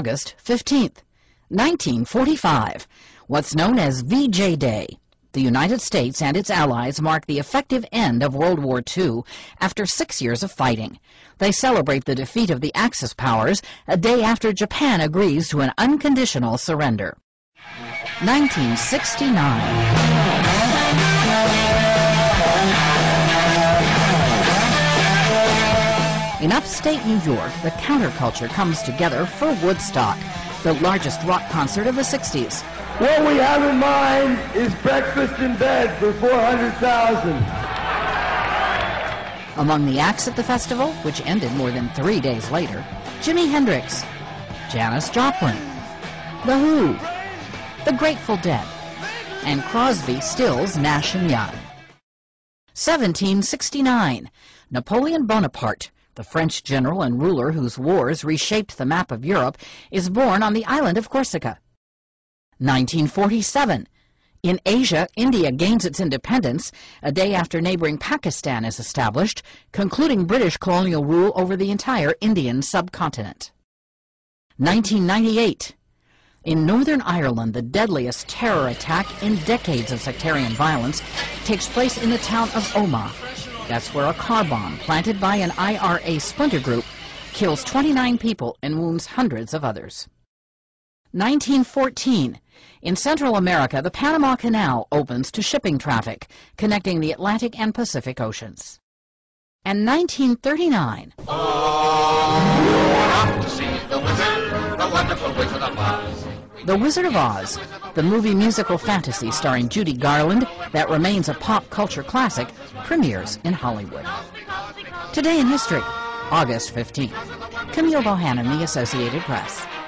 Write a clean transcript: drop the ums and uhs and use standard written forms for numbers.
August 15th, 1945, what's known as VJ Day. The United States and its allies mark the effective end of World War II after 6 years of fighting. They celebrate the defeat of the Axis powers a day after Japan agrees to an unconditional surrender. 1969. In upstate New York, the counterculture comes together for Woodstock, the largest rock concert of the 60s. What we have in mind is breakfast in bed for 400,000. Among the acts at the festival, which ended more than 3 days later, Jimi Hendrix, Janis Joplin, The Who, The Grateful Dead, and Crosby, Stills, Nash & Young. 1769. Napoleon Bonaparte, the French general and ruler whose wars reshaped the map of Europe, is born on the island of Corsica. 1947. In Asia, India gains its independence a day after neighboring Pakistan is established, concluding British colonial rule over the entire Indian subcontinent. 1998. In Northern Ireland, the deadliest terror attack in decades of sectarian violence takes place in the town of Omagh. That's where a car bomb planted by an IRA splinter group kills 29 people and wounds hundreds of others. 1914. In Central America, the Panama Canal opens to shipping traffic, connecting the Atlantic and Pacific Oceans. And 1939. Off to see the wizard, the wonderful Wizard of Oz. The Wizard of Oz, the movie musical fantasy starring Judy Garland that remains a pop culture classic, premieres in Hollywood. Today in History, August 15th. Camille Bohannon, The Associated Press.